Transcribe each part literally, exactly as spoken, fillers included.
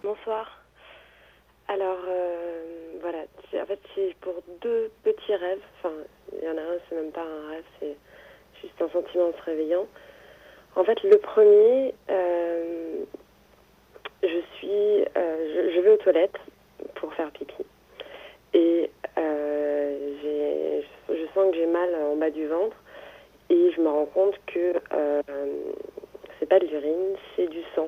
Bonsoir. Alors, euh, voilà, c'est- en fait, c'est pour deux petits rêves. Enfin, il y en a un, c'est même pas un rêve, c'est juste un sentiment en se réveillant. En fait, le premier, euh, je suis, euh, je, je vais aux toilettes pour faire pipi. Et euh, j'ai, je sens que j'ai mal en bas du ventre. Et je me rends compte que euh, c'est pas de l'urine, c'est du sang.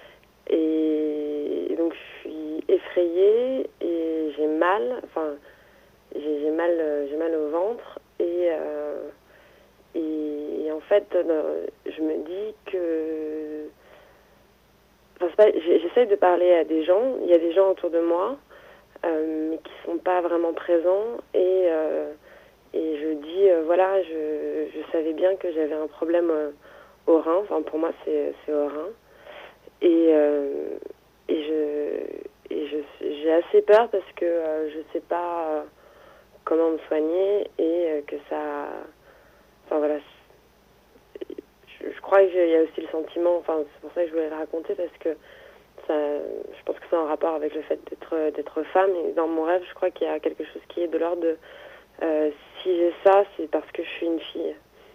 Et donc je suis effrayée et j'ai mal, enfin j'ai, j'ai mal, euh, j'ai mal au ventre et, euh, et, et en fait euh, je me dis que, enfin, c'est pas, j'ai- j'essaye de parler à des gens, il y a des gens autour de moi euh, mais qui sont pas vraiment présents et euh, et je dis euh, voilà je, je savais bien que j'avais un problème euh, au rein, enfin pour moi c'est, c'est au rein. Et, euh, et je et je j'ai assez peur parce que euh, je sais pas euh, comment me soigner et euh, que ça, enfin voilà, je, je crois qu'il y a aussi le sentiment, enfin c'est pour ça que je voulais le raconter parce que ça, je pense que c'est en rapport avec le fait d'être d'être femme et dans mon rêve je crois qu'il y a quelque chose qui est de l'ordre de euh, si j'ai ça c'est parce que je suis une fille.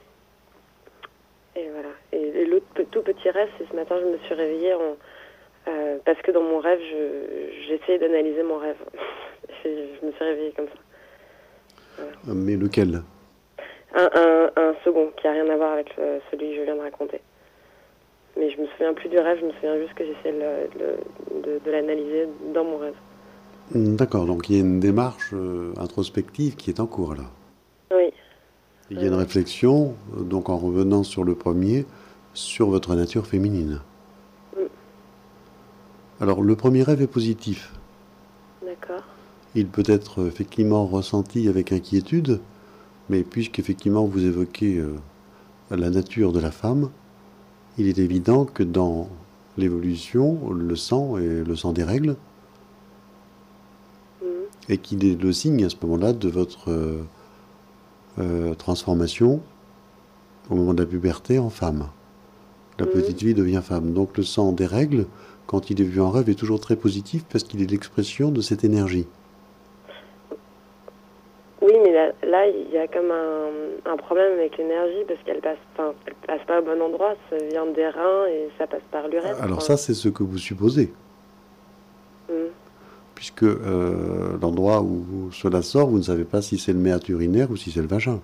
Et voilà. Et, et l'autre tout petit rêve c'est ce matin je me suis réveillée en Euh, parce que dans mon rêve, je, j'essayais d'analyser mon rêve. je, je me suis réveillée comme ça. Voilà. Mais lequel? Un, un, un second qui n'a rien à voir avec le- celui que je viens de raconter. Mais je me souviens plus du rêve, je me souviens juste que j'essayais de, de, de, de l'analyser dans mon rêve. D'accord, donc il y a une démarche euh, introspective qui est en cours là. Oui. Il y a Oui, une oui. réflexion, euh, donc en revenant sur le premier, sur votre nature féminine. Mm. Alors le premier rêve est positif. D'accord. Il peut être euh, effectivement ressenti avec inquiétude, mais puisqu'effectivement vous évoquez euh, la nature de la femme, il est évident que dans l'évolution, le sang est le sang des règles, Mm. et qu'il est le signe à ce moment-là de votre euh, euh, transformation au moment de la puberté en femme. La Mm. petite fille devient femme. Donc le sang des règles, quand il est vu en rêve, est toujours très positif parce qu'il est l'expression de cette énergie. Oui, mais là, là, il y a comme un, un problème avec l'énergie parce qu'elle passe, enfin, elle passe pas au bon endroit. Ça vient des reins et ça passe par l'urètre. Alors Enfin, ça, c'est ce que vous supposez, mm. puisque euh, l'endroit où cela sort, vous ne savez pas si c'est le méate urinaire ou si c'est le vagin.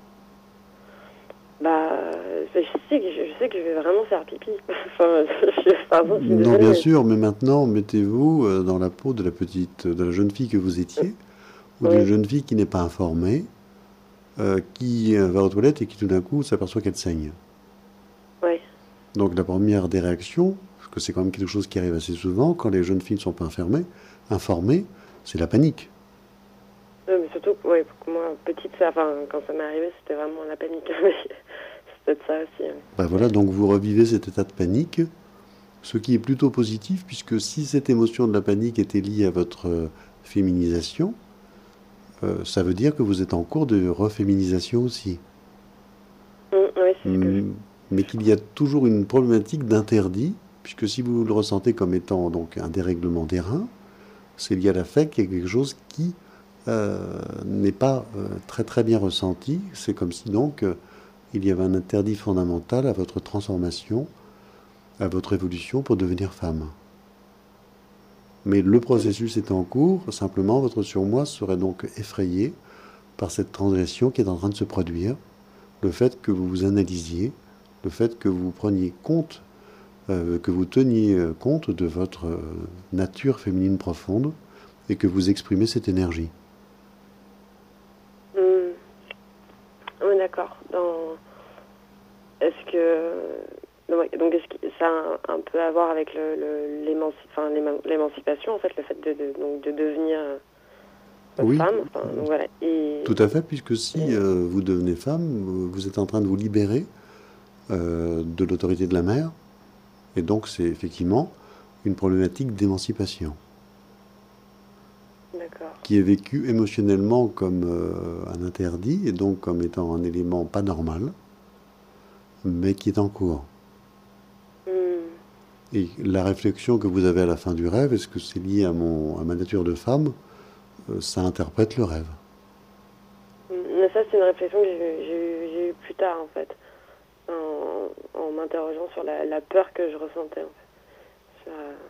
Bah, euh, je sais que je, je sais que je vais vraiment faire pipi. Enfin, je, pardon, je suis Non, désolée, bien mais sûr, mais maintenant, mettez-vous euh, dans la peau de la petite, de la jeune fille que vous étiez, ou d'une oui, jeune fille qui n'est pas informée, euh, qui euh, va aux toilettes et qui tout d'un coup s'aperçoit qu'elle saigne. oui. Donc la première des réactions, parce que c'est quand même quelque chose qui arrive assez souvent, quand les jeunes filles ne sont pas informées, informées, c'est la panique. Oui, mais surtout, ouais, pour moi, petite, ça, enfin, quand ça m'est arrivé, c'était vraiment la panique. C'est peut-être ça aussi. Oui. Ben voilà, donc vous revivez cet état de panique, ce qui est plutôt positif, puisque si cette émotion de la panique était liée à votre euh, féminisation, euh, ça veut dire que vous êtes en cours de reféminisation aussi. Mm, oui, c'est ce que je, Hum, Mais je qu'il y crois. a toujours une problématique d'interdit, puisque si vous le ressentez comme étant donc un dérèglement des reins, c'est lié à la fait qu'il y a quelque chose qui euh, n'est pas euh, très très bien ressenti. C'est comme si donc euh, il y avait un interdit fondamental à votre transformation, à votre évolution pour devenir femme. Mais le Mm, processus est en cours, simplement votre surmoi serait donc effrayé par cette transgression qui est en train de se produire, le fait que vous vous analysiez, le fait que vous preniez compte, euh, que vous teniez compte de votre euh, nature féminine profonde et que vous exprimez cette énergie. mm. Oui, d'accord. Dans... Est-ce que... Donc, donc, est-ce que ça a un, un peu à voir avec le, le, l'émanci... enfin, l'éman- l'émancipation, en fait, le fait de, de, donc, de devenir euh, Oui, femme. Enfin, donc, voilà. tout Et, à fait, puisque si et- euh, vous devenez femme, vous êtes en train de vous libérer euh, de l'autorité de la mère, et donc c'est effectivement une problématique d'émancipation, D'accord. qui est vécue émotionnellement comme euh, un interdit, et donc comme étant un élément pas normal, mais qui est en cours. Mm. Et la réflexion que vous avez à la fin du rêve, est-ce que c'est lié à, mon, à ma nature de femme? Euh, Ça interprète le rêve. Mais ça, c'est une réflexion que j'ai j'ai eu, j'ai eu plus tard, en fait, en, en m'interrogeant sur la, la peur que je ressentais, en fait. Sur,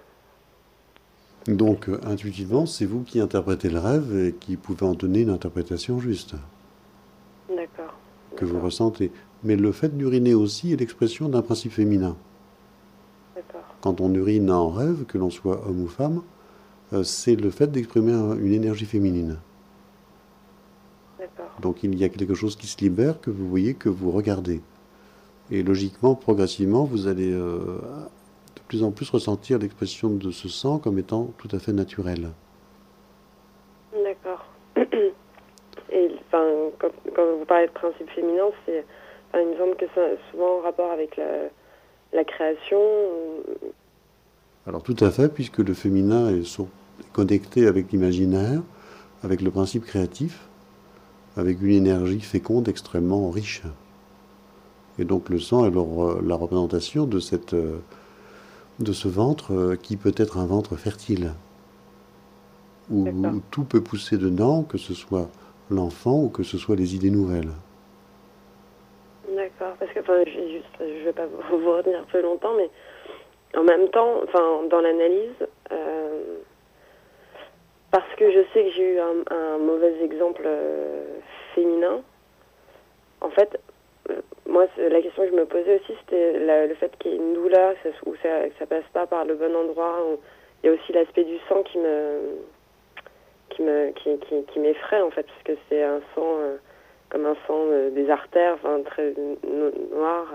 Donc, euh, intuitivement, c'est vous qui interprétez le rêve et qui pouvez en donner une interprétation juste, euh, D'accord, que vous d'accord, ressentez. Mais le fait d'uriner aussi est l'expression d'un principe féminin. d'accord, Quand on urine en rêve, que l'on soit homme ou femme, euh, c'est le fait d'exprimer un- une énergie féminine. d'accord, Donc il y a quelque chose qui se libère, que vous voyez, que vous regardez. Et logiquement, progressivement, vous allez euh, de plus en plus ressentir l'expression de ce sang comme étant tout à fait naturelle. d'accord. Et enfin, quand, quand vous parlez de principe féminin, c'est, enfin, il me semble que c'est souvent en rapport avec la, la création. ou- Alors tout à fait, puisque le féminin est sur- connecté avec l'imaginaire, avec le principe créatif, avec une énergie féconde extrêmement riche. Et donc le sang est leur- la représentation de, cette, euh, de ce ventre euh, qui peut être un ventre fertile, où, D'accord, où tout peut pousser dedans, que ce soit l'enfant ou que ce soit les idées nouvelles. d'accord. Parce que, enfin, je, juste, je vais pas vous vous retenir plus longtemps, mais en même temps, enfin, dans l'analyse, euh, parce que je sais que j'ai eu un, un mauvais exemple euh, féminin, en fait, euh, moi, c'est- la question que je me posais aussi, c'était la- le fait qu'il y ait une douleur, que ça, ou ça, que ça passe pas par le bon endroit. Ou- il y a aussi l'aspect du sang qui me, qui me, qui, qui, qui m'effraie en fait, parce que c'est un sang euh, comme un sang euh, des artères, enfin très no- noir.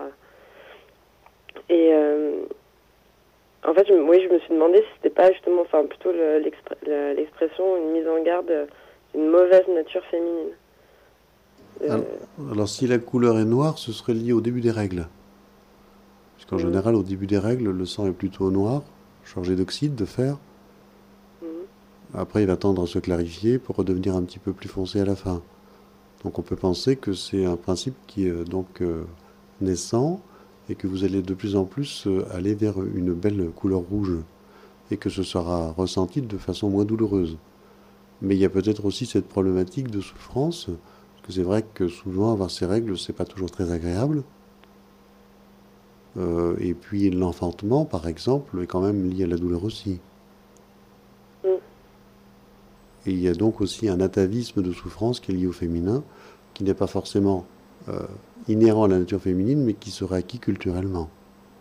Et euh, en fait, je, me- oui, je me suis demandé si c'était pas justement, enfin plutôt le- l'expr- le- l'expression, une mise en garde euh, d'une mauvaise nature féminine. Alors, Euh, alors, si la couleur est noire, ce serait lié au début des règles. Puisqu'en mhm, général, au début des règles, le sang est plutôt noir, chargé d'oxyde, de fer. mhm. Après, il va tendre à se clarifier pour redevenir un petit peu plus foncé à la fin. Donc on peut penser que c'est un principe qui est euh, donc euh, naissant et que vous allez de plus en plus euh, aller vers une belle couleur rouge et que ce sera ressenti de façon moins douloureuse. Mais il y a peut-être aussi cette problématique de souffrance, parce que c'est vrai que souvent avoir ces règles, c'est pas toujours très agréable. Euh, et puis l'enfantement, par exemple, est quand même lié à la douleur aussi. Mm. Et il y a donc aussi un atavisme de souffrance qui est lié au féminin, qui n'est pas forcément euh, inhérent à la nature féminine, mais qui serait acquis culturellement.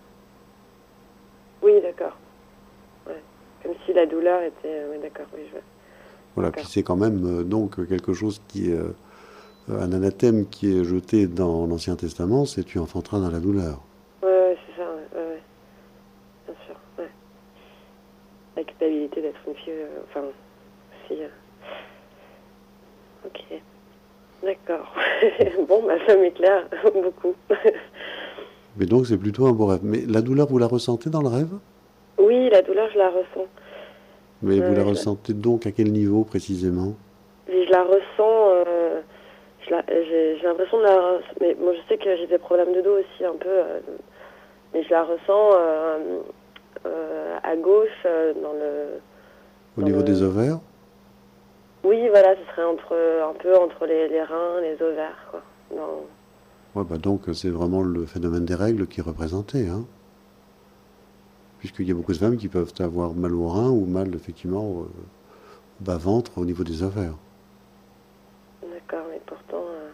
Oui, d'accord. Ouais. Comme si la douleur était. euh, oui, d'accord. Oui, je vois. Voilà, puis D'accord. c'est quand même euh, donc quelque chose qui est euh, un anathème qui est jeté dans l'Ancien Testament, c'est tu enfanteras dans la douleur. Ouais, ouais, c'est ça. Ouais, ouais, ouais. Bien sûr. Ouais. La culpabilité d'être une fille. euh, enfin, si. euh, Ok. D'accord. Bon, bah, ça m'éclaire beaucoup. Mais donc c'est plutôt un beau rêve. Mais la douleur, vous la ressentez dans le rêve? Oui, la douleur, je la ressens. Mais Ouais, vous la ouais, je la, ressentez donc à quel niveau précisément? mais je la ressens. euh, je la- j'ai j'ai l'impression de la. Mais bon, je sais que j'ai des problèmes de dos aussi un peu. euh, mais je la ressens euh, euh, à gauche, euh, dans le. Au Dans niveau des le. ovaires? Oui, voilà, ce serait entre, un peu entre les, les reins, les ovaires, quoi. Dans- Ouais, bah donc c'est vraiment le phénomène des règles qui est représenté, hein. Puisqu'il y a beaucoup de femmes qui peuvent avoir mal au rein ou mal effectivement au bas-ventre au niveau des ovaires. D'accord, mais pourtant. euh,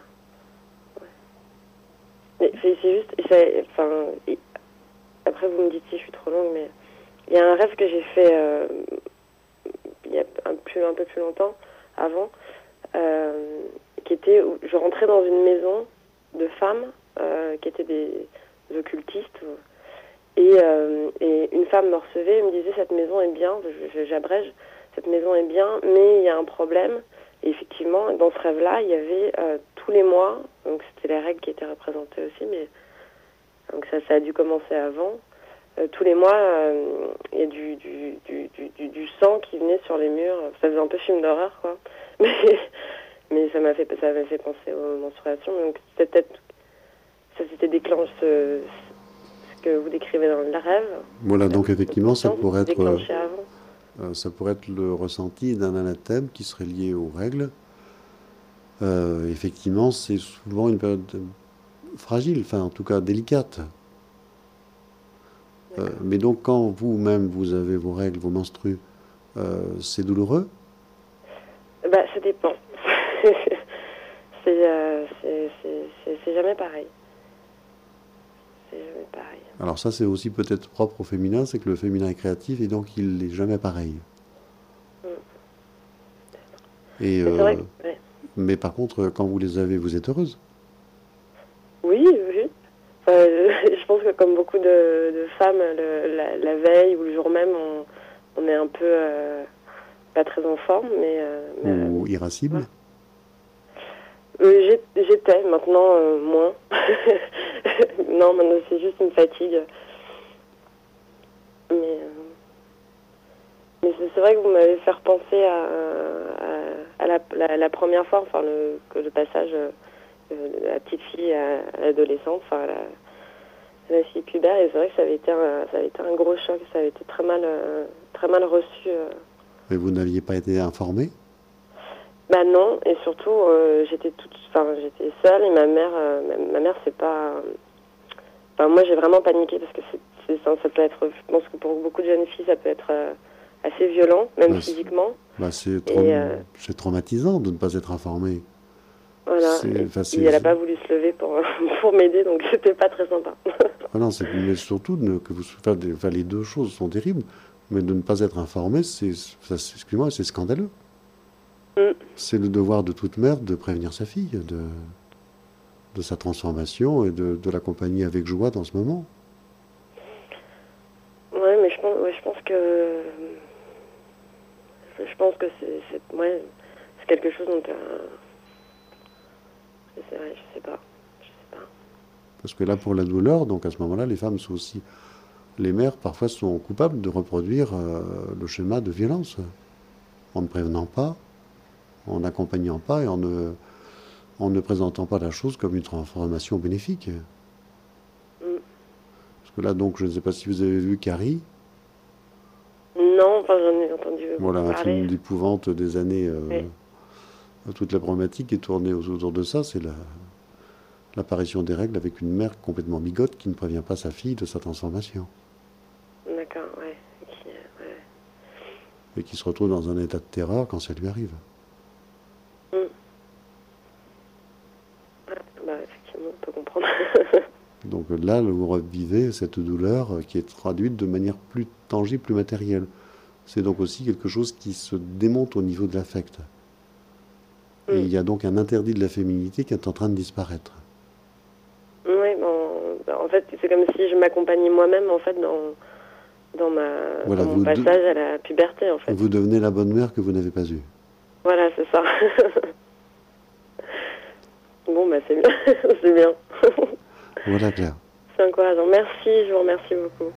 Mais c'est c'est juste. c'est- Enfin, et- après, vous me dites si je suis trop longue, mais il y a un rêve que j'ai fait euh, il y a un, plus, un peu plus longtemps, avant, euh, qui était où je rentrais dans une maison de femmes euh, qui étaient des, des occultistes. Et, euh, et une femme me recevait et me disait cette maison est bien, je- je- j'abrège, cette maison est bien, mais il y a un problème. Et effectivement, dans ce rêve-là, il y avait euh, tous les mois, donc c'était les règles qui étaient représentées aussi, mais donc ça, ça a dû commencer avant. Euh, tous les mois, euh, il y a du, du, du, du, du, du sang qui venait sur les murs. Ça faisait un peu film d'horreur, quoi. Mais, mais ça m'a fait, ça m'a fait penser aux menstruations. Donc c'était peut-être, ça s'était déclenché, ce, que vous décrivez dans le rêve. Voilà, donc effectivement, ça pourrait être, euh, Déclenché avant. euh, ça pourrait être le ressenti d'un anathème qui serait lié aux règles. Euh, effectivement, c'est souvent une période fragile, enfin en tout cas délicate. Euh, D'accord. mais donc quand vous-même vous avez vos règles, vos menstrues, euh, c'est douloureux? Bah, ça dépend. c'est, euh, c'est, c'est, c'est- c'est jamais pareil. C'est jamais pareil. Alors ça c'est aussi peut-être propre au féminin, c'est que le féminin est créatif et donc il n'est jamais pareil. Mm. Et Mais c'est euh, vrai que, ouais. mais par contre, quand vous les avez, vous êtes heureuse. Oui, oui. Enfin, je, je pense que comme beaucoup de, de femmes, le- la, la veille ou le jour même, on, on est un peu euh, pas très en forme, mais, euh, mais, euh, Ou irascible. voilà. Euh, j'ai- j'étais, maintenant euh, moins. Non, maintenant c'est juste une fatigue. Mais, euh, mais c'est c'est vrai que vous m'avez fait repenser à, à, à la, la, la première fois, enfin le, que le passage euh, de la petite fille à, à l'adolescente, enfin à la, à la fille pubère, et c'est vrai que ça avait été un, ça avait été un gros choc, ça avait été très mal, euh, très mal reçu. euh. Mais vous n'aviez pas été informé. Bah non, et surtout euh, j'étais toute, enfin j'étais seule et ma mère, euh, ma, ma mère c'est pas, enfin moi j'ai vraiment paniqué parce que c'est, c'est, ça, ça peut être, je pense que pour beaucoup de jeunes filles ça peut être euh, assez violent, même Bah, c'est physiquement. bah, c'est Et traum- euh, c'est traumatisant de ne pas être informé. voilà, C'est, et enfin, puis c'est, elle a pas voulu se lever pour, pour m'aider, donc c'était pas très sympa. ah non, c'est, mais surtout de ne- que vous, enfin, des- enfin, les deux choses sont terribles, mais de ne pas être informé, c'est, ça, c'est- excuse-moi, c'est scandaleux. Mm. C'est le devoir de toute mère de prévenir sa fille de, de sa transformation et de, de l'accompagner avec joie dans ce moment. Ouais, mais je pense, ouais, je pense que, je pense que c'est, c'est, ouais, c'est quelque chose dont, euh, c'est vrai, je sais pas, je sais pas. Parce que là, pour la douleur, donc à ce moment-là, les femmes sont aussi, les mères parfois sont coupables de reproduire euh, le schéma de violence en ne prévenant pas, en n'accompagnant pas et en ne, en ne présentant pas la chose comme une transformation bénéfique. Mm. Parce que là, donc, je ne sais pas si vous avez vu Carrie, Non, enfin j'en ai entendu voilà, beaucoup un film parler. d'épouvante des années, euh, Oui. toute la problématique est tournée autour de ça, c'est la, l'apparition des règles avec une mère complètement bigote qui ne prévient pas sa fille de sa transformation D'accord, ouais. Qui, euh, ouais. et qui se retrouve dans un état de terreur quand ça lui arrive. Mm. Ouais, bah effectivement, on peut comprendre. Donc là, vous revivez cette douleur qui est traduite de manière plus tangible, plus matérielle. C'est donc aussi quelque chose qui se démonte au niveau de l'affect. Et Mm. il y a donc un interdit de la féminité qui est en train de disparaître. Oui, bon, bah, en fait, c'est comme si je m'accompagnais moi-même en fait dans dans ma Voilà, dans mon vous, de- passage à la puberté en fait. vous devenez la bonne mère que vous n'avez pas eue. Voilà, c'est ça. Bon, bah c'est bien, c'est bien. Voilà, Claire. C'est encourageant. Merci, je vous remercie beaucoup.